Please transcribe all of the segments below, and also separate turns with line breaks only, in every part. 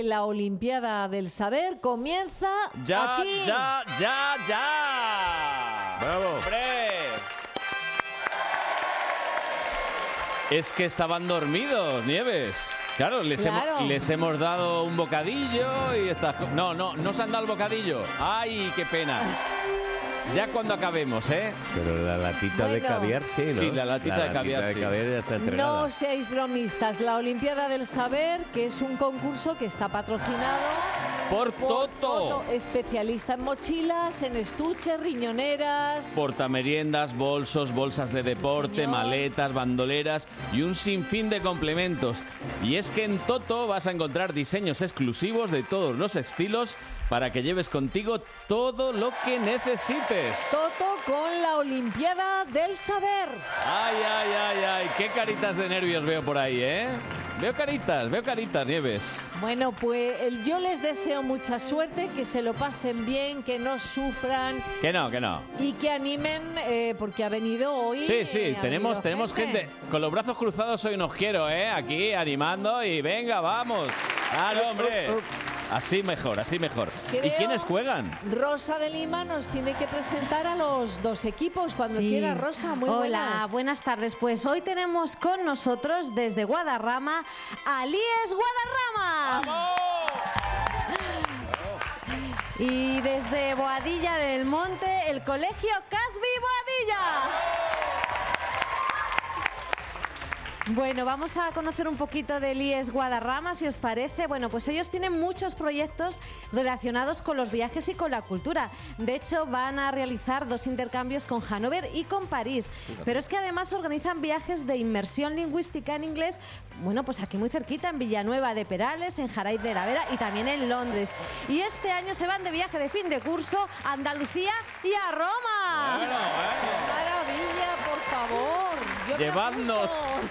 La Olimpiada del Saber comienza aquí.
¡Ya!
¡Bravo!
¡Hombre! Es que estaban dormidos, Nieves. Claro, les hemos dado un bocadillo y estas cosas. No se han dado el bocadillo. ¡Ay, qué pena! Ya cuando acabemos, ¿eh?
Pero la latita de caviar, sí, ¿no?
Sí, la latita de caviar, sí.
Ya está entregada.
No seáis bromistas. La Olimpiada del Saber, que es un concurso que está patrocinado
por Toto,
especialista en mochilas, en estuches, riñoneras,
portameriendas, bolsas de deporte, maletas, bandoleras y un sinfín de complementos. Y es que en Toto vas a encontrar diseños exclusivos de todos los estilos para que lleves contigo todo lo que necesites.
Toto con la Olimpiada del Saber.
Ay, qué caritas de nervios veo por ahí, ¿eh? Veo caritas, Nieves.
Bueno, pues yo les deseo mucha suerte, que se lo pasen bien, que no sufran.
Que no.
Y que animen, porque ha venido hoy.
Sí, tenemos gente. Con los brazos cruzados hoy nos quiero, ¿eh? Aquí animando y venga, vamos. ¡Claro, hombre! Así mejor.
Creo,
¿Y quiénes juegan?
Rosa de Lima nos tiene que presentar a los dos equipos cuando quiera. Rosa, muy buenas.
Hola, buenas tardes. Pues hoy tenemos con nosotros desde Guadarrama a Lies Guadarrama.
¡Vamos!
Y desde Boadilla del Monte, el Colegio Casby Boadilla. Bueno, vamos a conocer un poquito de Lies Guadarrama, si os parece. Bueno, pues ellos tienen muchos proyectos relacionados con los viajes y con la cultura. De hecho, van a realizar 2 intercambios con Hannover y con París. Pero es que además organizan viajes de inmersión lingüística en inglés, bueno, pues aquí muy cerquita, en Villanueva de Perales, en Jaraiz de la Vera y también en Londres. Y este año se van de viaje de fin de curso a Andalucía y a Roma.
Bueno.
¡Maravilla, por favor!
Llevadnos.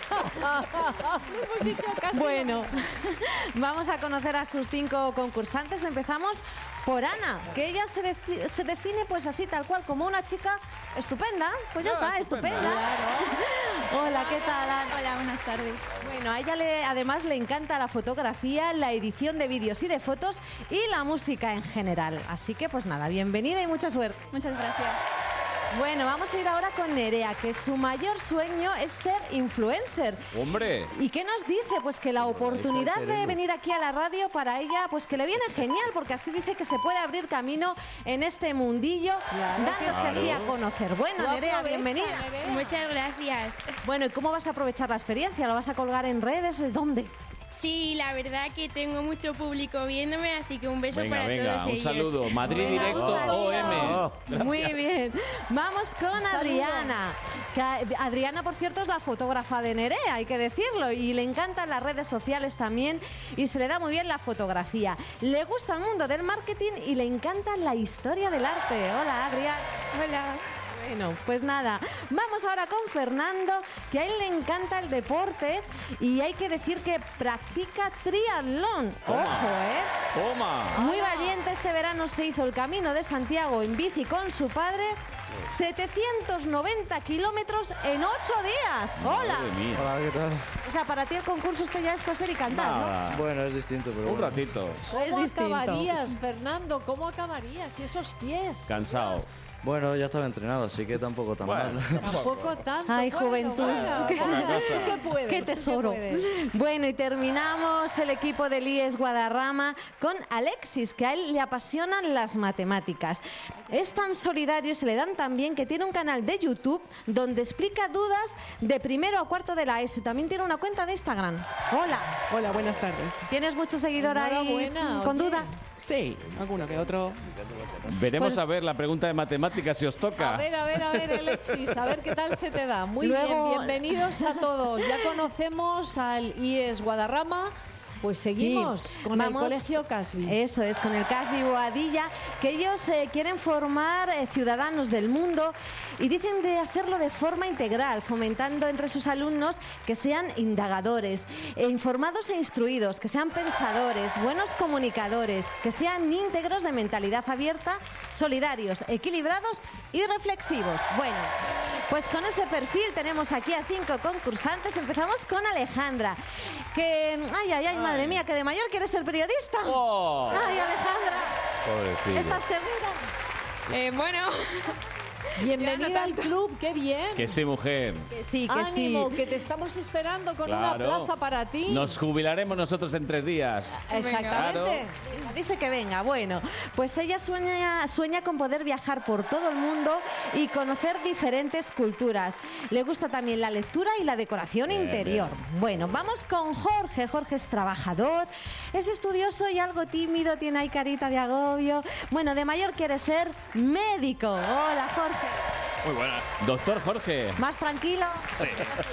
Bueno, vamos a conocer a sus 5 concursantes. Empezamos por Ana, que ella se define pues así, tal cual, como una chica estupenda. Pues ya está, estupenda. Claro. Hola, ¿qué tal, Ana?
Hola, buenas tardes.
Bueno, a ella además le encanta la fotografía, la edición de vídeos y de fotos y la música en general. Así que pues nada, bienvenida y mucha suerte.
Muchas gracias.
Bueno, vamos a ir ahora con Nerea, que su mayor sueño es ser influencer.
¡Hombre!
¿Y qué nos dice? Pues que la oportunidad de venir aquí a la radio para ella, pues que le viene genial, porque así dice que se puede abrir camino en este mundillo, dándose así a conocer. Bueno, Nerea, bienvenida.
Muchas gracias.
Bueno, ¿y cómo vas a aprovechar la experiencia? ¿Lo vas a colgar en redes? ¿Dónde?
Sí, la verdad que tengo mucho público viéndome, así que un beso para todos
un
ellos.
saludo. Madrid Directo OM.
Muy bien. Vamos con Adriana. Que Adriana, por cierto, es la fotógrafa de Nerea, hay que decirlo, y le encantan las redes sociales también y se le da muy bien la fotografía. Le gusta el mundo del marketing y le encanta la historia del arte. Hola, Adriana.
Hola.
Bueno, pues nada, vamos ahora con Fernando, que a él le encanta el deporte y hay que decir que practica triatlón.
Toma.
Ojo,
¡Toma!
Muy valiente, este verano se hizo el Camino de Santiago en bici con su padre, 790 kilómetros en 8 días. ¡Hola!
Hola, ¿qué tal?
O sea, para ti el concurso este ya es coser y cantar,
Nada.
Bueno, es distinto, pero
Un
bueno.
ratito.
¿Cómo acabarías, Fernando? ¿Cómo acabarías? ¿Y esos pies?
Cansado.
Bueno, ya estaba entrenado, así que tampoco tan
Bueno,
mal.
Tampoco tanto.
Ay,
bueno,
juventud.
bueno.
Qué-
¿Tú qué puedes?
¡Qué
¿Tú
tesoro!
puedes?
Bueno, y terminamos el equipo de Lies Guadarrama con Alexis, que a él le apasionan las matemáticas. Es tan solidario y se le dan tan bien que tiene un canal de YouTube donde explica dudas de primero a cuarto de la ESO. También tiene una cuenta de Instagram. Hola.
Hola, buenas tardes.
¿Tienes muchos seguidores ahí
Enhorabuena,
con
oye.
dudas?
Sí, alguno que otro.
Veremos
Pues-
a ver la pregunta de matemáticas si os toca.
A ver, Alexis, a ver qué tal se te da. Muy
Luego-
bien, bienvenidos a todos. Ya conocemos al IES Guadarrama. Pues seguimos
Sí,
con
vamos-
el Colegio Casby.
Eso es, con el Casby Boadilla, que ellos quieren formar ciudadanos del mundo y dicen de hacerlo de forma integral, fomentando entre sus alumnos que sean indagadores, informados e instruidos, que sean pensadores, buenos comunicadores, que sean íntegros de mentalidad abierta, solidarios, equilibrados y reflexivos. Bueno, Pues con ese perfil tenemos aquí a 5 concursantes. Empezamos con Alejandra, que... Ay, madre mía, que de mayor quieres ser periodista.
Oh.
Ay, Alejandra.
Pobrecilla.
¿Estás segura?
Bueno,
Bienvenida al club, qué bien.
Que sí, mujer.
Que sí, que
Ánimo,
sí.
que te estamos esperando con
Claro.
una plaza para ti.
Nos jubilaremos nosotros en 3 días.
Exactamente.
Dice que venga. Bueno, pues ella sueña con poder viajar por todo el mundo y conocer diferentes culturas. Le gusta también la lectura y la decoración interior. Bueno, vamos con Jorge. Jorge es trabajador, es estudioso y algo tímido, tiene ahí carita de agobio. Bueno, de mayor quiere ser médico. Hola, Jorge.
Muy buenas. Doctor Jorge.
¿Más tranquilo?
Sí.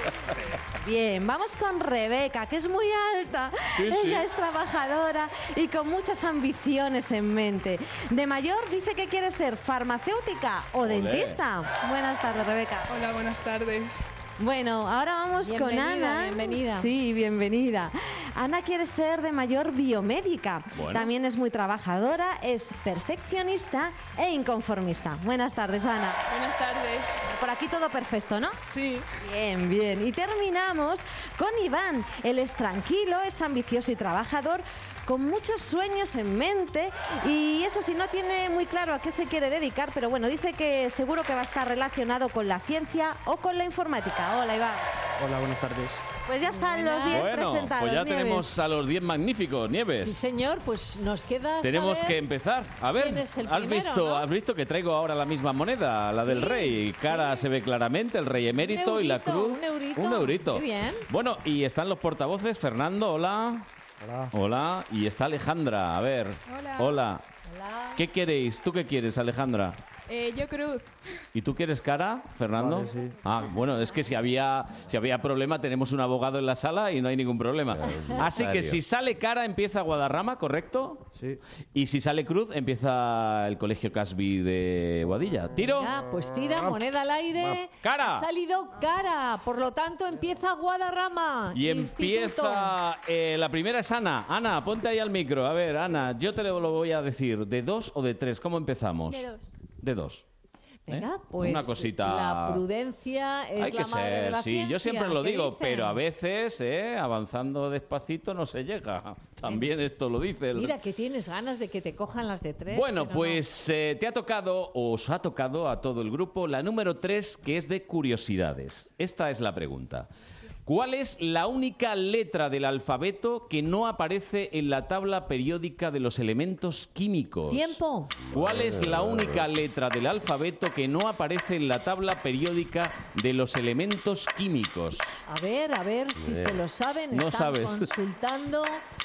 Bien, vamos con Rebeca, que es muy alta.
Sí, sí.
Ella es trabajadora y con muchas ambiciones en mente. De mayor dice que quiere ser farmacéutica o
Olé.
dentista. Buenas tardes, Rebeca.
hola, buenas tardes.
Bueno, ahora vamos con
Bienvenida,
Ana.
bienvenida.
Sí, bienvenida. Ana quiere ser de mayor biomédica.
Bueno.
También es muy trabajadora, es perfeccionista e inconformista. Buenas tardes, Ana.
Buenas tardes.
Por aquí todo perfecto, ¿no?
Sí.
Bien, bien. Y terminamos con Iván. Él es tranquilo, es ambicioso y trabajador, con muchos sueños en mente y eso sí, no tiene muy claro a qué se quiere dedicar, pero bueno, dice que seguro que va a estar relacionado con la ciencia o con la informática. Hola, Iván.
Hola, buenas tardes.
Pues ya están los 10
Bueno,
presentados.
pues ya
Nieves.
tenemos a los 10 magníficos, Nieves.
Sí, señor, pues nos queda
Tenemos
saber
que empezar. A ver,
quién es el
¿has
primero,
visto,
¿no?
has visto que traigo ahora la misma moneda, la del
Sí,
rey? Cara se ve claramente, el rey emérito y la
eurito,
cruz.
un eurito.
Un eurito.
Muy bien.
Bueno, y están los portavoces. Fernando, hola.
Hola.
Hola. Y está Alejandra. A ver.
Hola.
Hola. ¿Qué queréis? ¿Tú qué quieres, Alejandra?
Yo cruz.
¿Y tú quieres cara, Fernando?
Vale, sí.
Ah, bueno, es que si había problema, tenemos un abogado en la sala y no hay ningún problema. Así que si sale cara, empieza Guadarrama, ¿correcto?
Sí.
Y si sale cruz, empieza el Colegio Casby de Boadilla. ¿Tiro?
Ya, pues tira, moneda al aire.
Cara.
Ha salido cara, por lo tanto empieza Guadarrama.
Y
Instituto.
empieza... la primera es Ana. Ana, ponte ahí al micro. A ver, Ana, yo te lo voy a decir. ¿De 2 o de 3? ¿Cómo empezamos?
De 2.
De 2.
Venga, pues
Una cosita...
la prudencia es
Hay
la
que
madre de
ser,
la
sí,
ciencia,
yo siempre lo
¿qué
digo,
dicen?
pero a veces, avanzando despacito no se llega. También esto lo dice el...
Mira que tienes ganas de que te cojan las de 3.
Bueno, pues te ha tocado, o os ha tocado a todo el grupo, la número 3, que es de curiosidades. Esta es la pregunta. ¿Cuál es la única letra del alfabeto que no aparece en la tabla periódica de los elementos químicos?
Tiempo.
¿Cuál es la única letra del alfabeto que no aparece en la tabla periódica de los elementos químicos?
A ver si se lo saben.
No
Están
sabes.
consultando.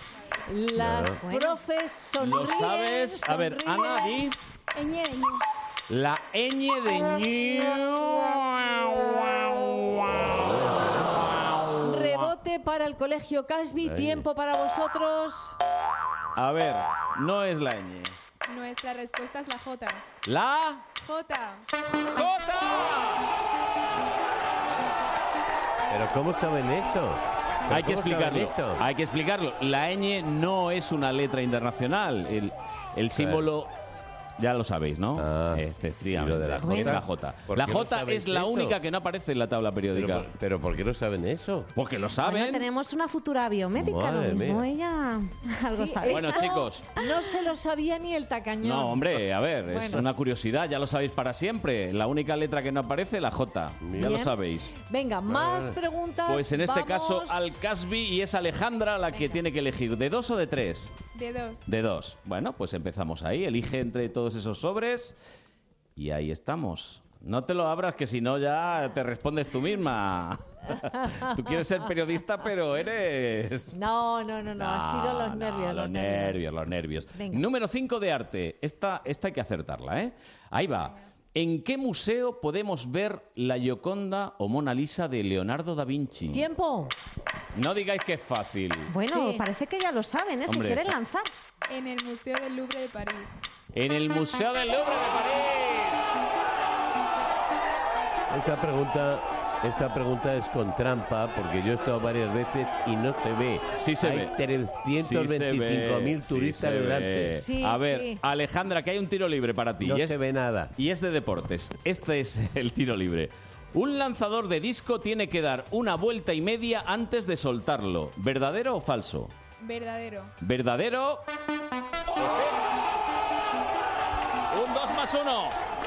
Las profes sonríen.
¿Lo sabes? A ver,
sonríen.
Ana, di.
Ñ.
La ñ de
Rebote para el Colegio Casby. Tiempo para vosotros.
A ver, no es la ñ.
Nuestra respuesta es la J.
La
J.
J.
¿Pero cómo saben eso? ¿Pero
Hay que
cómo saben
explicarlo.
eso?
Hay que explicarlo. La ñ no es una letra internacional. El símbolo... Ya lo sabéis, ¿no?
Ah,
Efectivamente.
¿y lo de la
Es
J?
la J.
¿Por
La
qué no
J
sabéis
es la
eso?
única que no aparece en la tabla periódica.
Pero ¿por qué no saben eso?
Porque lo
Bueno,
saben.
tenemos una futura biomédica,
Madre
lo mismo
mía.
ella algo
Sí,
sabe.
Bueno,
esto
chicos.
No se lo sabía ni el tacañón.
No, hombre, a ver, es
Bueno.
una curiosidad, ya lo sabéis para siempre. La única letra que no aparece, la J. Ya lo
Bien.
sabéis.
Venga, más preguntas.
Pues en este caso,
Vamos.
al Casby, y es Alejandra la que tiene que elegir. ¿De 2 o de 3?
De 2.
De 2. Bueno, pues empezamos ahí. Elige entre todos esos sobres. Y ahí estamos. No te lo abras, que si no ya te respondes tú misma. Tú quieres ser periodista, pero eres...
No, ha sido los nervios.
Los nervios.
Venga.
Número 5 de arte. Esta hay que acertarla, ¿eh? Ahí va. ¿En qué museo podemos ver la Gioconda o Mona Lisa de Leonardo da Vinci?
Tiempo.
No digáis que es fácil.
Bueno,
Sí.
parece que ya lo saben, ¿eh? Si
Hombre.
quieren lanzar.
En el Museo del Louvre de París.
En el Museo del Louvre de París.
Esta pregunta es con trampa, porque yo he estado varias veces y no se ve.
Sí se
Hay
ve.
325.000
Sí
turistas
se ve.
delante.
Sí,
A ver,
sí.
Alejandra, que hay un tiro libre para ti.
No
y,
se ve nada.
y es de deportes. Este es el tiro libre. Un lanzador de disco tiene que dar una vuelta y media antes de soltarlo. ¿Verdadero o falso?
Verdadero.
¿Verdadero? Un 2 más 1.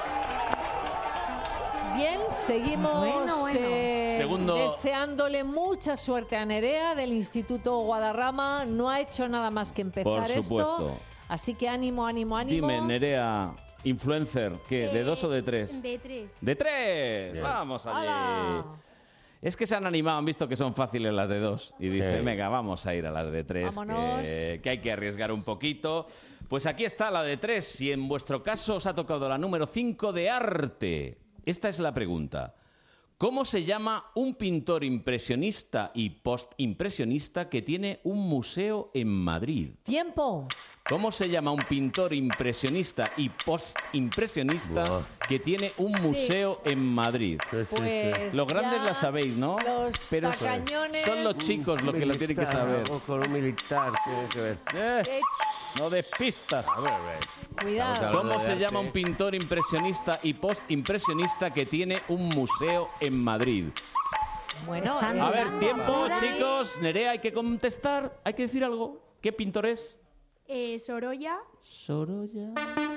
Bien, seguimos
Bueno.
Segundo.
deseándole mucha suerte a Nerea del Instituto Guadarrama. No ha hecho nada más que empezar
Por supuesto.
esto. Así que ánimo, ánimo, ánimo.
Dime, Nerea, influencer, ¿qué? ¿De 2 o de 3?
De 3.
¡De 3!
Bien.
¡Vamos allí!
¡Hala!
Es que se han animado, han visto que son fáciles las de 2 y dicen,
Sí.
venga, vamos a ir a las de 3,
Vámonos.
que hay que arriesgar un poquito. Pues aquí está la de 3, si en vuestro caso os ha tocado la número 5 de arte. Esta es la pregunta. ¿Cómo se llama un pintor impresionista y postimpresionista que tiene un museo en Madrid?
¡Tiempo!
¿Cómo se llama un pintor impresionista y postimpresionista
Buah.
que tiene un museo en Madrid?
Sí, sí, sí.
Pues
Los grandes
ya
la sabéis, ¿no?
Los
Pero
tacañones...
son los chicos los que lo tienen que
Militar,
saber.
algo con un militar tiene que ver.
No des pistas.
Cuidado.
¿Cómo se
de
llama
arte.
un pintor impresionista y postimpresionista que tiene un museo en Madrid?
Bueno,
Están
A ver,
Mirando
tiempo,
por ahí.
chicos. Nerea, hay que contestar. Hay que decir algo. ¿Qué pintor es?
Sorolla.
Sorolla.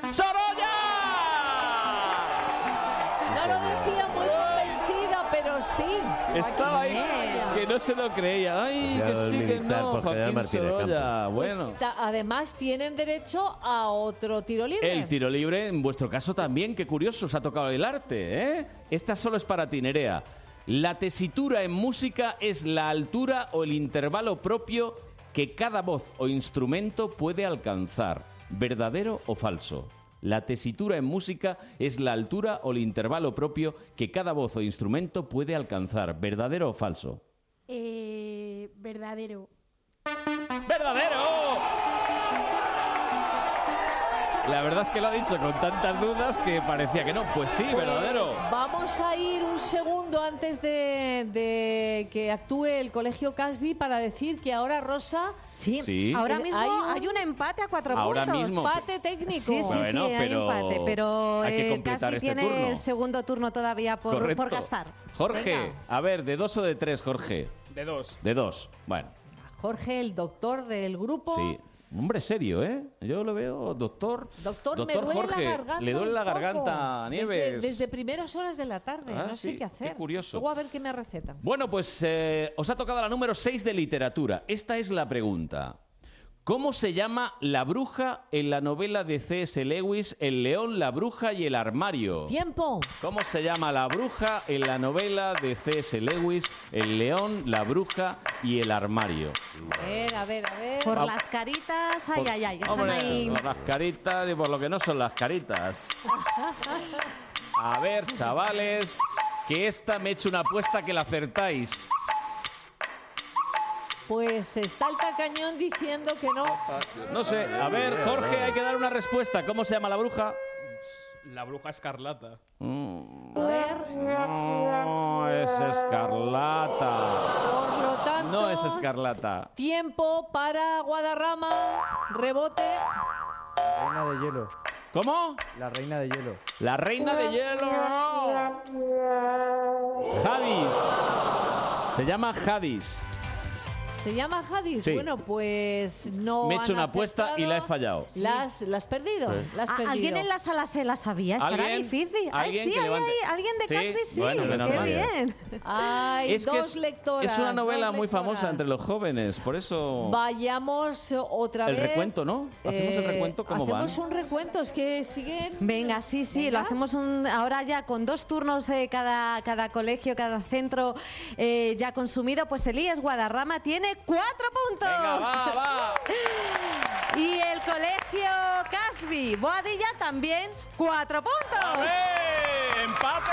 ¡Sorolla!
no lo decía muy convencida, pero sí.
Estaba ahí
Joaquín
que no se lo creía. Ay,
Ya
que
el
sí, que
militar,
no,
porque era
Joaquín
Martínez
Sorolla.
Pues
Bueno.
además tienen derecho a otro tiro libre.
El tiro libre, en vuestro caso también, qué curioso, os ha tocado el arte, ¿eh? Esta solo es para ti, Nerea. La tesitura en música es la altura o el intervalo propio que cada voz o instrumento puede alcanzar. ¿Verdadero o falso? La tesitura en música es la altura o el intervalo propio que cada voz o instrumento puede alcanzar. ¿Verdadero o falso?
Verdadero.
¡Verdadero! La verdad es que lo ha dicho con tantas dudas que parecía que no. Pues sí,
Pues
verdadero.
vamos a ir un segundo antes de que actúe el Colegio Casby para decir que ahora Rosa
Sí,
Sí.
ahora mismo
Hay
hay un empate a 4
Ahora
puntos.
mismo.
empate técnico.
Sí, sí,
Bueno,
sí, hay
pero
empate, pero
hay que completar
Casby
este
tiene
turno.
el segundo turno todavía por
Correcto.
gastar.
Jorge,
Venga.
a ver, ¿de 2 o de 3, Jorge?
De 2.
De 2. Bueno,
Jorge, el doctor del grupo.
sí. Hombre serio, ¿eh? Yo lo veo, doctor.
Doctor, me duele
Jorge,
la garganta.
le duele
un
la
poco.
garganta, Nieves.
Desde primeras horas de la tarde.
Ah,
no
sí,
sé qué hacer.
qué curioso.
Luego a ver qué me recetan.
Bueno, pues os ha tocado la número 6 de literatura. Esta es la pregunta. ¿Cómo se llama la bruja en la novela de C.S. Lewis, El león, la bruja y el armario?
¡Tiempo!
¿Cómo se llama la bruja en la novela de C.S. Lewis, El león, la bruja y el armario?
A ver.
Por las caritas, ay, ay, ay, están
Hombre,
ahí.
por las caritas y por lo que no son las caritas. A ver, chavales, que esta me he hecho una apuesta que la acertáis.
Pues está el tacañón diciendo que no.
No sé, a ver, Jorge, hay que dar una respuesta. ¿Cómo se llama la bruja?
La bruja escarlata.
A ver,
No es escarlata.
por lo tanto.
No es escarlata.
Tiempo para Guadarrama. Rebote.
Reina de hielo.
¿Cómo?
La reina de hielo.
La reina de hielo. Hadis. Se llama Hadis.
¿Se llama Hadis?
Sí.
Bueno, pues no.
Me he hecho
han
una apuesta y la he
acertado.
fallado.
¿La has perdido? ¿La has perdido?
¿Alguien en la sala se la sabía? Estará
¿Alguien?
difícil. Ay,
¿Alguien
sí,
que levante?
alguien de
Sí,
Casby, sí.
bueno, menos
Qué
mal.
bien.
Hay
Es que
dos lectoras.
es una novela
dos
muy famosa
lectoras.
entre los jóvenes, por eso...
Vayamos otra
El
vez.
recuento, ¿no? Hacemos el recuento, ¿cómo van?
Hacemos un recuento, es que siguen.
Venga, sí,
Venga.
lo hacemos ahora ya con 2 turnos de cada colegio, cada centro ya consumido. Pues Elías Guadarrama tiene 4 puntos.
Venga, va.
Y el colegio Casby Boadilla también 4 puntos.
¡Hombre! ¡Empate!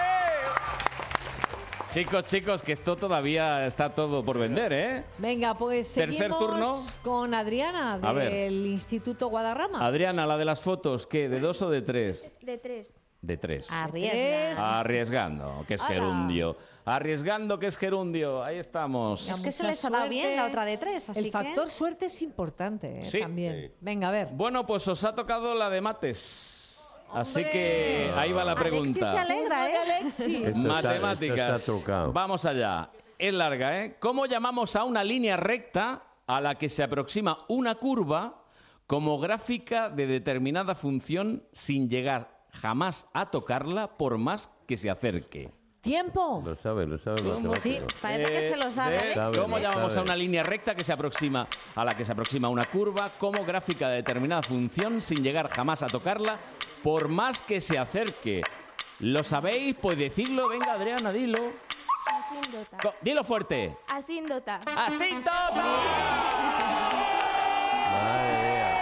Chicos, que esto todavía está todo por vender, ¿eh?
Venga, pues
Tercer
seguimos
turno.
con Adriana
A ver.
del Instituto Guadarrama.
Adriana, la de las fotos, ¿qué? ¿De 2 o de 3?
De 3.
De 3.
Arriesga.
Arriesgando, que es
¡Hala!
gerundio. Arriesgando, que es gerundio. Ahí estamos.
Es que se
Mucha
le sonaba
suerte.
bien la otra de 3, así
El
que...
factor suerte es importante
Sí.
también. Venga, a ver.
Bueno, pues os ha tocado la de mates. Así que ahí va la pregunta.
Alexis se alegra, ¿eh?
Alexis.
Matemáticas.
Esto está trucado.
Vamos allá. Es larga, ¿eh? ¿Cómo llamamos a una línea recta a la que se aproxima una curva como gráfica de determinada función sin llegar jamás a tocarla por más que se acerque?
Tiempo.
Lo sabe matemático.
Sí, parece que se lo sabe, Alexis.
¿Cómo
¿eh?
llamamos
Sabe.
a una línea recta que se aproxima a la que se aproxima una curva como gráfica de determinada función sin llegar jamás a tocarla por más que se acerque? ¿Lo sabéis? Pues decirlo. Venga, Adriana, dilo.
Asíndota.
Dilo fuerte.
Asíndota.
¡Asíntota!
Madre mía.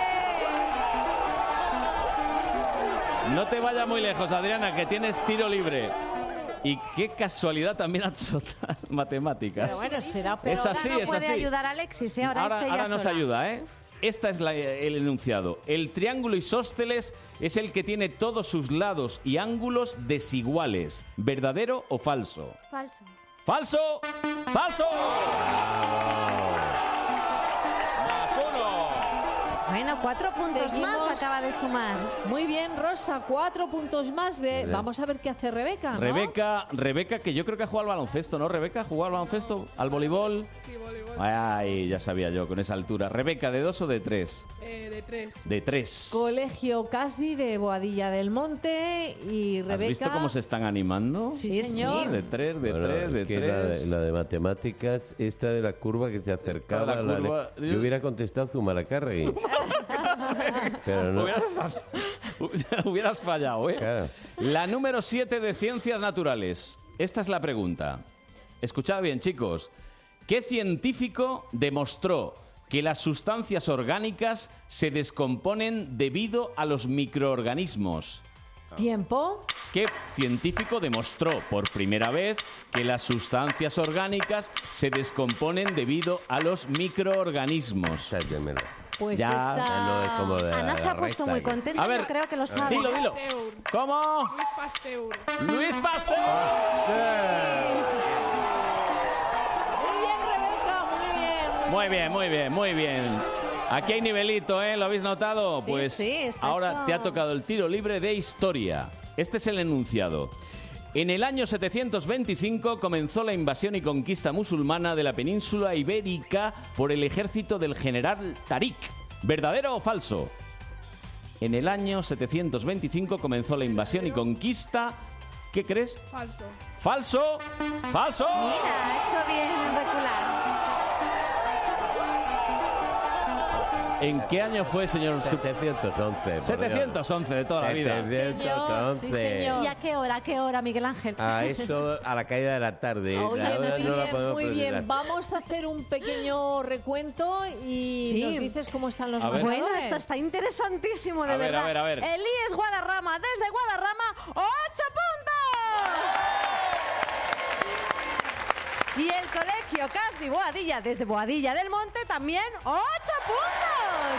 No te vayas muy lejos, Adriana, que tienes tiro libre. Y qué casualidad también has matemáticas.
Pero bueno, será
Pero
Es
ahora
así,
no
es
puede
así.
ayudar Alexis, ¿eh? Ahora es ella
ahora nos
sola.
ayuda, ¿eh? Esta es el enunciado. El triángulo isósceles es el que tiene todos sus lados y ángulos desiguales. ¿Verdadero o falso?
Falso.
¡Falso! ¡Falso! ¡Más uno!
Bueno, 4 puntos
Seguimos.
más acaba de sumar.
Muy bien, Rosa, 4 puntos más.
Bien.
Vamos a ver qué hace Rebeca, ¿no?
Rebeca, que yo creo que ha jugado al baloncesto, ¿no? Rebeca, ¿jugó al baloncesto? ¿Al voleibol?
Sí, voleibol.
Ay, ya sabía yo, con esa altura. Rebeca, ¿de 2 o de 3?
De 3.
De 3.
Colegio Casby de Boadilla del Monte y
¿Has
Rebeca.
visto cómo se están animando?
Sí, señor.
De 3, de
Bueno,
3,
es
de
que
3.
la de matemáticas, esta de la curva que se acercaba
La
a la
curva-
Yo hubiera contestado Zumalacárregui. Pero no.
Hubieras fallado, ¿eh?
Claro.
La número 7 de Ciencias Naturales. Esta es la pregunta. Escuchad bien, chicos. ¿Qué científico demostró que las sustancias orgánicas se descomponen debido a los microorganismos?
Tiempo.
¿Qué científico demostró por primera vez que las sustancias orgánicas se descomponen debido a los microorganismos?
Sáquenmelo.
Pues
Ya,
esa...
No es como de
Ana se ha
la
puesto
recta
muy
aquí.
contenta,
A ver,
yo creo que lo sabe.
Dilo.
Pasteur.
¿Cómo?
Luis Pasteur.
¡Luis Pasteur!
Muy bien, Rebeca, muy bien.
Muy bien. Aquí hay nivelito, ¿eh? ¿Lo habéis notado?
Sí,
Pues
sí, está
ahora
esto-
te ha tocado el tiro libre de historia. Este es el enunciado. En el año 725 comenzó la invasión y conquista musulmana de la península ibérica por el ejército del general Tarik. ¿Verdadero o falso? En el año 725 comenzó la invasión y conquista... ¿Qué crees?
Falso.
¿Falso? ¡Falso!
Mira, ha hecho bien en recular.
¿En qué año fue, señor?
711. por Dios.
711 de toda la vida.
711.
Sí, señor.
¿Y a qué hora, Miguel Ángel?
A eso, a la caída de la tarde.
Oye,
Ahora
muy
no la
bien,
podemos
muy bien.
precisar.
Vamos a hacer un pequeño recuento y
Sí.
nos dices cómo están los
A ver.
marcadores.
Bueno, esto está interesantísimo, de
A ver,
verdad.
a ver.
Elías Guadarrama, desde Guadarrama, 8 puntos. Y el Colegio Casby Boadilla, desde Boadilla del Monte, también 8 puntos.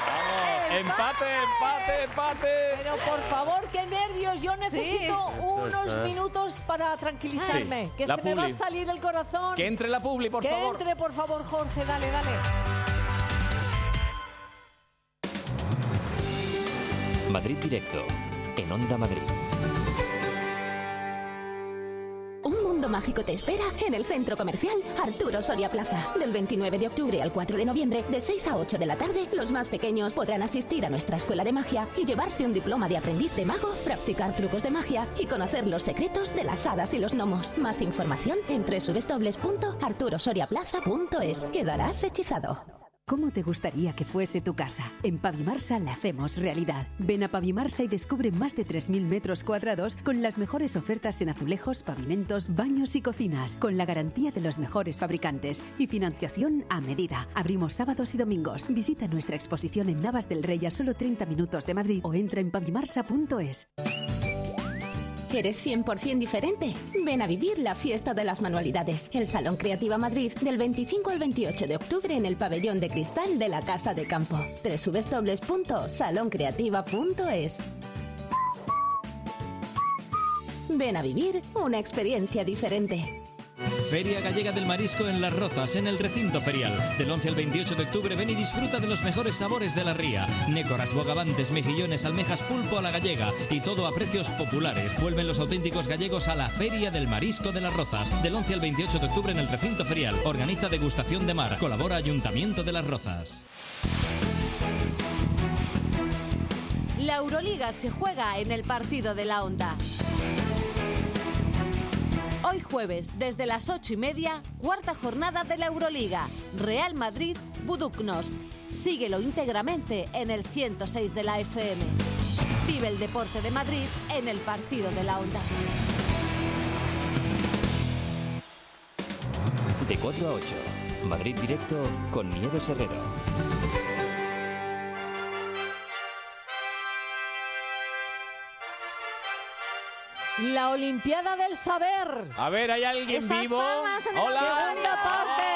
Empate.
Pero por favor, qué nervios. Yo necesito unos
está.
minutos para tranquilizarme.
Sí,
Que
la
se me va a
publi.
salir el corazón.
Que entre la publi, por
Que
favor.
entre, por favor, Jorge. Dale.
Madrid Directo, en Onda Madrid.
Un mundo mágico te espera en el centro comercial Arturo Soria Plaza. Del 29 de octubre al 4 de noviembre, de 6 a 8 de la tarde, los más pequeños podrán asistir a nuestra escuela de magia y llevarse un diploma de aprendiz de mago, practicar trucos de magia y conocer los secretos de las hadas y los gnomos. Más información en www.arturosoriaplaza.es. Quedarás hechizado.
¿Cómo te gustaría que fuese tu casa? En Pavimarsa la hacemos realidad. Ven a Pavimarsa y descubre más de 3.000 metros cuadrados con las mejores ofertas en azulejos, pavimentos, baños y cocinas, con la garantía de los mejores fabricantes y financiación a medida. Abrimos sábados y domingos. Visita nuestra exposición en Navas del Rey a solo 30 minutos de Madrid o entra en pavimarsa.es.
¿Eres 100% diferente? Ven a vivir la fiesta de las manualidades. El Salón Creativa Madrid del 25 al 28 de octubre en el pabellón de cristal de la Casa de Campo. www.saloncreativa.es. Ven a vivir una experiencia diferente.
Feria Gallega del Marisco en Las Rozas, en el recinto ferial. Del 11 al 28 de octubre ven y disfruta de los mejores sabores de la ría. Nécoras, bogavantes, mejillones, almejas, pulpo a la gallega y todo a precios populares. Vuelven los auténticos gallegos a la Feria del Marisco de Las Rozas. Del 11 al 28 de octubre en el recinto ferial. Organiza Degustación de Mar. Colabora Ayuntamiento de Las Rozas.
La Euroliga se juega en el partido de la Onda. Hoy jueves, desde las 8:30, cuarta jornada de la Euroliga. Real Madrid, Buduknost. Síguelo íntegramente en el 106 de la FM. Vive el deporte de Madrid en el partido de la Onda.
De 4 a 8, Madrid Directo con Nieves Herrero.
La Olimpiada del Saber.
A ver, ¿hay alguien
Esas
vivo?
palmas en
¡Hola!
la segunda parte.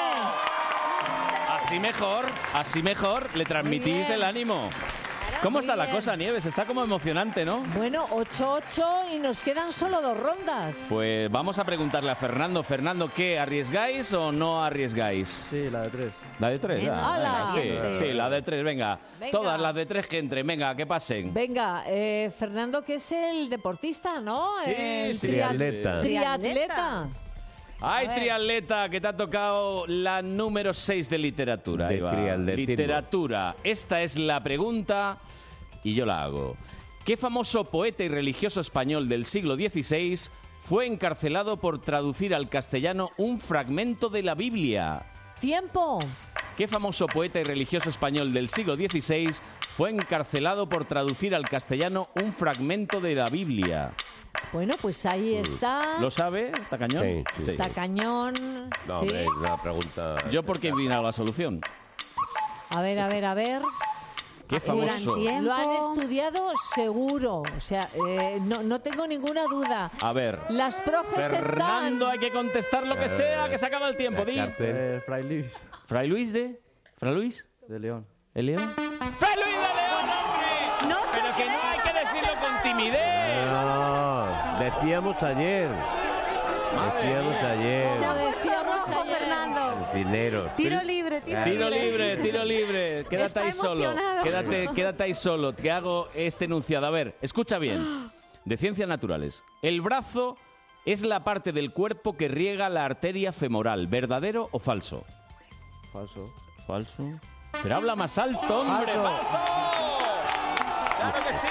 Así mejor, le transmitís el ánimo. ¿Cómo está la cosa, Nieves? Está como emocionante, ¿no?
Bueno, 8-8 y nos quedan solo 2 rondas.
Pues vamos a preguntarle a Fernando. Fernando, ¿qué? ¿Arriesgáis o no arriesgáis?
Sí, la de 3.
¿La de 3?
¡Hala!
Sí, la de 3, venga. Todas las de 3 que entren, venga, que pasen.
Venga, Fernando, que es el deportista, ¿no?
Sí,
el
sí,
triatleta.
Triatleta.
Ay, triatleta, que te ha tocado la número 6 de literatura.
De
Ahí va.
triatletismo.
Literatura. Esta es la pregunta y yo la hago. ¿Qué famoso poeta y religioso español del siglo XVI fue encarcelado por traducir al castellano un fragmento de la Biblia?
¡Tiempo!
¿Qué famoso poeta y religioso español del siglo XVI fue encarcelado por traducir al castellano un fragmento de la Biblia?
Bueno, pues ahí está.
¿Lo sabe? ¿Está cañón?
Sí.
Está cañón.
No,
sí.
hombre, es una pregunta...
Yo porque vine a la solución.
A ver.
¿Qué famoso?
Lo han estudiado seguro. O sea, no tengo ninguna duda.
A ver.
Las profes
Fernando, hay que contestar lo que sea, que se acaba el tiempo. Di.
Fray Luis.
¿Fray Luis de? ¿Fray Luis?
De León.
¿El León? ¡Fray Luis de León, hombre!
No
Pero que no hay que decirlo con timidez.
No, decíamos ayer. Decíamos ayer.
Se ha puesto rojo, Fernando.
Los dineros.
Tiro libre.
Tiro libre. Quédate
Está
ahí solo.
emocionado.
Quédate ahí solo. Te hago este enunciado. A ver, escucha bien. De ciencias naturales. El brazo es la parte del cuerpo que riega la arteria femoral. ¿Verdadero o falso?
Falso.
Falso. Pero habla más alto, hombre. ¡Falso! ¡Claro que sí!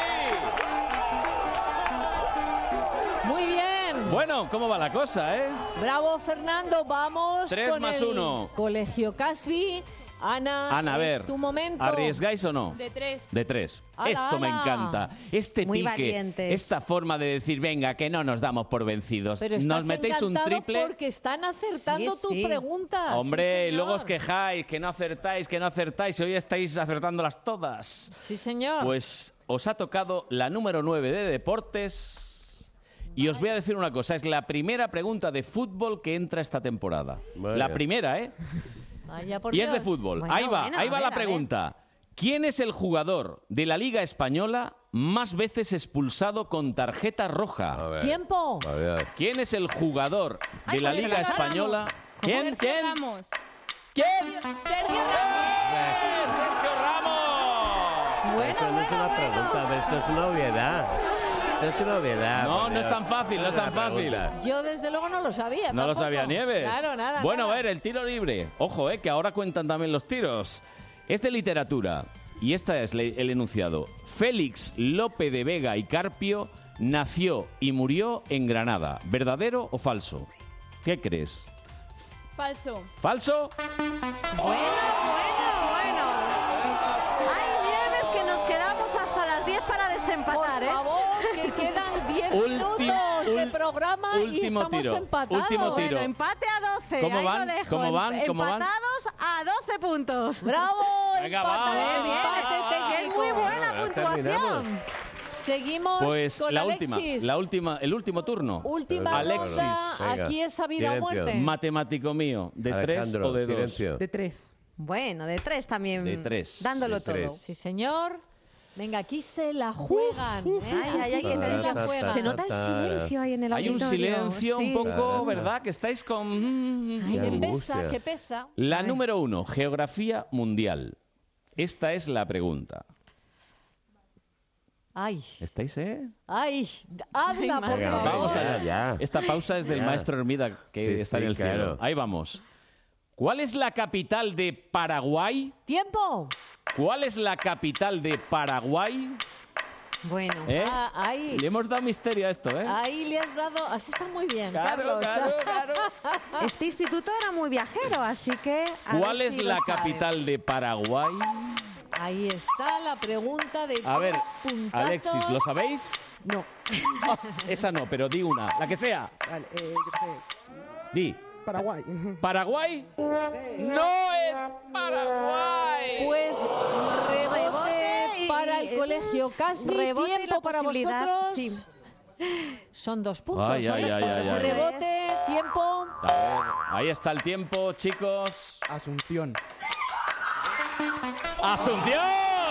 Muy bien.
Bueno, ¿cómo va la cosa,
Bravo, Fernando. Vamos
3
con
más
el
1.
Colegio Casby. Ana,
Ana, a ver,
es tu momento.
¿arriesgáis o no?
De 3.
De 3.
¡Hala,
Esto me
hala!
encanta. Este
Muy
pique,
valientes.
esta forma de decir, venga, que no nos damos por vencidos.
Pero
Nos
estás
metéis un
encantado
triple.
porque están acertando
Sí,
tus
sí.
preguntas.
Hombre,
Sí,
y luego
señor.
os quejáis, que no acertáis, y hoy estáis acertándolas todas.
Sí, señor.
Pues os ha tocado la número 9 de deportes. Y os voy a decir una cosa, es la primera pregunta de fútbol que entra esta temporada.
Vaya.
La primera, ¿eh?
Vaya, por
Y es de
Dios.
fútbol.
Bueno,
ahí va
bueno, a ver,
la
a ver.
pregunta. ¿Quién es el jugador de la Liga Española más veces expulsado con tarjeta roja?
A ver.
¡Tiempo!
A ver.
¿Quién es el jugador de la
Sergio
Liga
Ramos.
Española? ¿Quién?
Ramos.
¿Quién?
Sergio Ramos.
¡Sergio Ramos!
Esto no es una pregunta, a ver, esto es una obviedad. Esto es una obviedad.
No,
por
no es
Dios.
tan fácil, no es
una
tan fácil.
pregunta.
Yo desde luego no lo sabía.
No lo
tampoco.
sabía Nieves.
Claro, nada.
Bueno,
nada.
a ver, el tiro libre. Ojo, que ahora cuentan también los tiros. Es de literatura. Y esta es el enunciado. Félix Lope de Vega y Carpio nació y murió en Granada. ¿Verdadero o falso? ¿Qué crees?
Falso.
¿Falso?
Bueno. Hay Nieves que nos quedamos hasta las 10 para desempatar,
Por favor, que quedan 10 minutos de programa y
último
estamos
tiro,
empatados.
último tiro.
Bueno, empate a 12.
¿Cómo
ahí
van?
lo dejo.
¿Cómo van? ¿Cómo van?
Empatados a 12 puntos.
¡Bravo!
Venga,
empate,
va,
empate
va, va.
técnico.
Es muy buena
Ahora
puntuación.
terminamos.
Seguimos
Pues
con
la
Alexis.
última, el último turno.
Última
Alexis.
ronda.
Venga,
Aquí es a vida o
silencio.
muerte.
Matemático mío, ¿de 3
Alejandro,
o de 2?
silencio.
De 3.
Bueno, de 3 también.
De 3.
Dándolo
De tres.
todo.
Sí, señor. Venga, aquí se la juegan.
Se nota el silencio ahí en el
Hay
auditorio.
un silencio un poco, ¿verdad? Que estáis con...
Que pesa.
La número 1, geografía mundial. Esta es la pregunta.
Ay.
¿Estáis,
Ay, hazla, por favor.
Vamos allá. Esta pausa es del maestro Hermida, que está en el cielo.
claro.
Ahí vamos. ¿Cuál es la capital de Paraguay?
¡Tiempo!
¿Cuál es la capital de Paraguay?
Bueno.
Ahí.
Le hemos dado misterio a esto, ¿eh?
Ahí le has dado... Así está muy bien,
Claro,
Carlos.
claro.
Este instituto era muy viajero, así que...
¿Cuál es la capital de Paraguay?
Ahí está la pregunta de
A ver,
2 puntazos.
Alexis, ¿lo sabéis?
No.
Esa no, pero di una. La que sea.
Vale, yo qué sé.
Di.
Paraguay.
¿Paraguay? ¡No es Paraguay!
Pues rebote
y-
para el colegio Casby.
Rebote y
Tiempo
la
para
posibilidad,
vosotros.
sí.
Son 2 puntos.
Ay,
son
ay,
2
ay,
puntos.
ay, ay.
Rebote, tiempo.
A ver, ahí está el tiempo, chicos.
Asunción.
¡Asunción!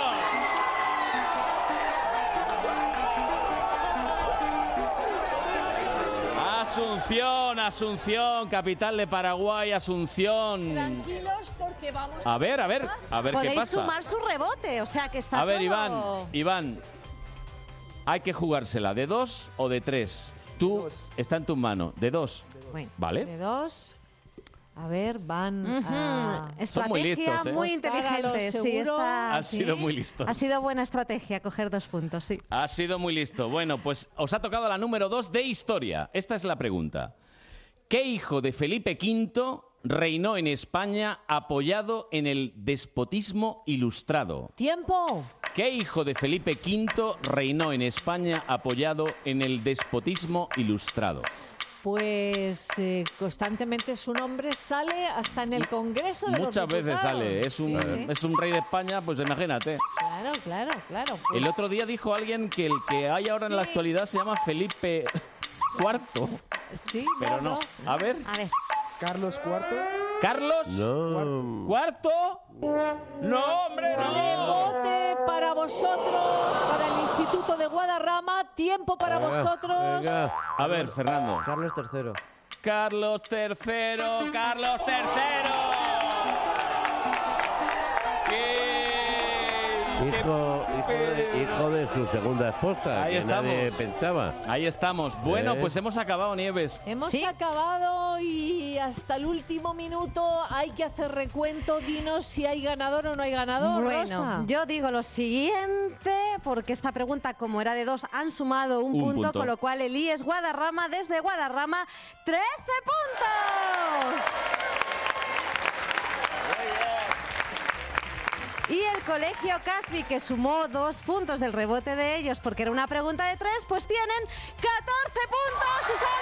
Asunción, capital de Paraguay, Asunción.
Tranquilos porque vamos
A ver qué
Podéis
pasa.
sumar su rebote, o sea que está
A ver,
todo...
Iván, hay que jugársela, ¿de 2 o de 3? Tú, está en tu mano, de 2.
Bueno,
¿Vale?
de 2. A ver, van a...
Son muy listos, ¿eh?
muy inteligente. Sí,
seguro.
está,
Han
sí.
sido muy listos.
Ha sido buena estrategia coger 2 puntos, sí.
Ha sido muy listo. Bueno, pues os ha tocado la número 2 de historia. Esta es la pregunta. ¿Qué hijo de Felipe V reinó en España apoyado en el despotismo ilustrado?
¡Tiempo!
¿Qué hijo de Felipe V reinó en España apoyado en el despotismo ilustrado?
Pues constantemente su nombre sale hasta en el Congreso de los
Muchas veces
Diputados.
sale. Es un rey de España, pues imagínate.
Claro. Pues,
El otro día dijo alguien que el que hay ahora en la actualidad se llama Felipe IV.
Sí,
Pero no. A ver.
Carlos IV.
¿Carlos?
No.
¿Cuarto? No, hombre, no.
Rebote para vosotros, para el Instituto de Guadarrama. Tiempo para vosotros.
A ver, Fernando.
Carlos III.
Carlos III. Carlos III.
Hijo de su segunda esposa.
Ahí
que
estamos.
Nadie pensaba.
Ahí estamos. Bueno, pues hemos acabado, Nieves.
Hemos acabado y hasta el último minuto hay que hacer recuento. Dinos si hay ganador o no hay ganador,
Bueno,
Rosa.
yo digo lo siguiente, porque esta pregunta, como era de 2, han sumado un punto, con lo cual el IES Guadarrama, desde Guadarrama, 13 puntos. Y el colegio Casby, que sumó 2 puntos del rebote de ellos porque era una pregunta de 3, pues tienen 14 puntos y son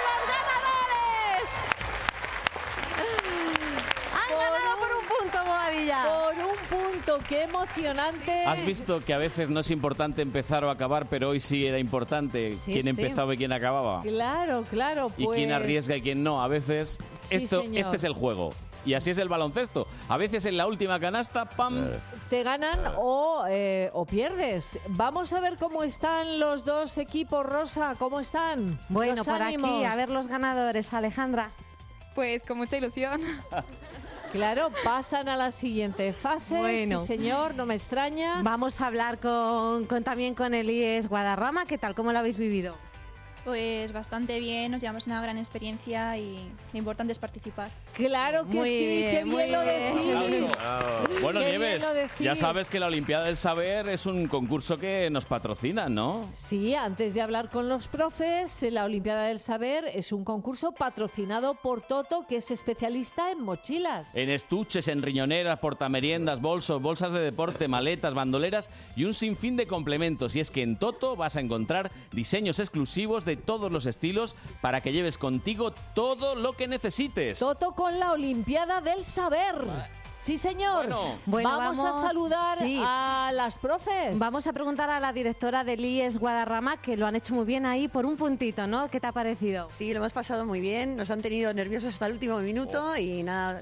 los ganadores. Han ganado por un punto, Boadilla.
Por un punto, qué emocionante.
Has visto que a veces no es importante empezar o acabar, pero hoy sí era importante
Sí,
quién
sí.
empezaba y quién acababa.
Claro,
Y quién
pues-
arriesga y quién no. A veces
Sí, señor.
este es el juego. Y así es el baloncesto. A veces en la última canasta, ¡pam!
Te ganan o pierdes. Vamos a ver cómo están los dos equipos, Rosa. ¿Cómo están?
Bueno,
Los
por
ánimos.
aquí, a ver los ganadores, Alejandra.
Pues con mucha ilusión.
Claro, pasan a la siguiente fase.
Bueno.
Sí, señor, no me extraña.
Vamos a hablar también con el IES Guadarrama. ¿Qué tal? ¿Cómo lo habéis vivido?
Pues bastante bien, nos llevamos una gran experiencia y lo importante es participar.
Claro que
Muy
sí,
bien,
qué
muy
bien lo
bien.
decís.
Bueno,
Qué bien
Nieves,
lo decís.
ya sabes que la Olimpiada del Saber es un concurso que nos patrocina, ¿no?
Sí, antes de hablar con los profes, la Olimpiada del Saber es un concurso patrocinado por Toto, que es especialista en mochilas.
En estuches, en riñoneras, portameriendas, bolsos, bolsas de deporte, maletas, bandoleras y un sinfín de complementos. Y es que en Toto vas a encontrar diseños exclusivos de todos los estilos para que lleves contigo todo lo que necesites.
Toto con la Olimpiada del Saber. Sí, señor.
Bueno,
vamos a saludar
sí.
a las profes.
Vamos a preguntar a la directora del IES Guadarrama, que lo han hecho muy bien ahí por un puntito, ¿no? ¿Qué te ha parecido?
Sí, lo hemos pasado muy bien. Nos han tenido nerviosos hasta el último minuto y nada,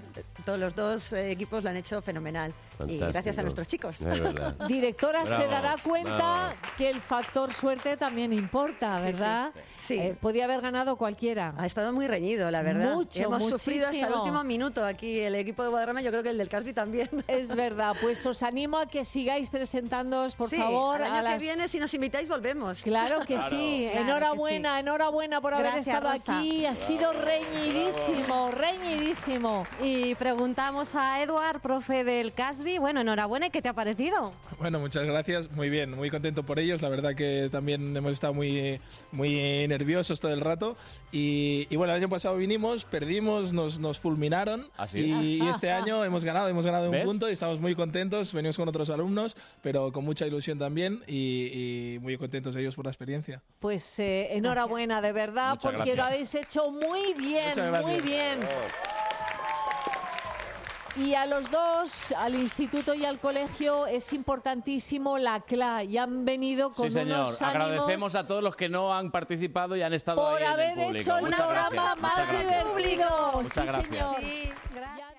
todos los dos equipos lo han hecho fenomenal.
Fantástico.
Y gracias a nuestros chicos.
Es verdad.
Directora,
Bravo,
se dará cuenta
bravo.
que el factor suerte también importa, ¿verdad?
Sí.
Podía haber ganado cualquiera.
Ha estado muy reñido, la verdad.
Mucho,
Hemos sufrido hasta el
muchísimo.
último minuto aquí el equipo de Guadarrama, yo creo que el del Casby también.
Es verdad, pues os animo a que sigáis presentándoos, por
Sí,
favor.
al año
a
que
las-
viene, si nos invitáis, volvemos.
Claro que sí,
Claro
enhorabuena,
que sí.
enhorabuena por haber
Gracias,
estado
Rosa.
aquí. Ha sido reñidísimo, reñidísimo.
Y preguntamos a Eduard, profe del Casby, bueno, enhorabuena, ¿y qué te ha parecido?
Bueno, muchas gracias, muy bien, muy contento por ellos, la verdad que también hemos estado muy nerviosos todo el rato y bueno, el año pasado vinimos, perdimos, nos fulminaron y este año hemos ganado un
¿Ves?
punto y estamos muy contentos, venimos con otros alumnos, pero con mucha ilusión también y muy contentos ellos por la experiencia.
Pues enhorabuena, de verdad,
Muchas
porque
gracias.
lo habéis hecho muy bien,
Muchas gracias.
muy bien. Y a los dos, al instituto y al colegio, es importantísimo la CLA. Y han venido con
Sí, señor.
unos ánimos
Agradecemos a todos los que no han participado y han estado
por
ahí en el
haber
público.
hecho el
Muchas
programa
gracias,
más
muchas gracias.
divertido.
Muchas
Sí,
gracias.
señor.
Gracias.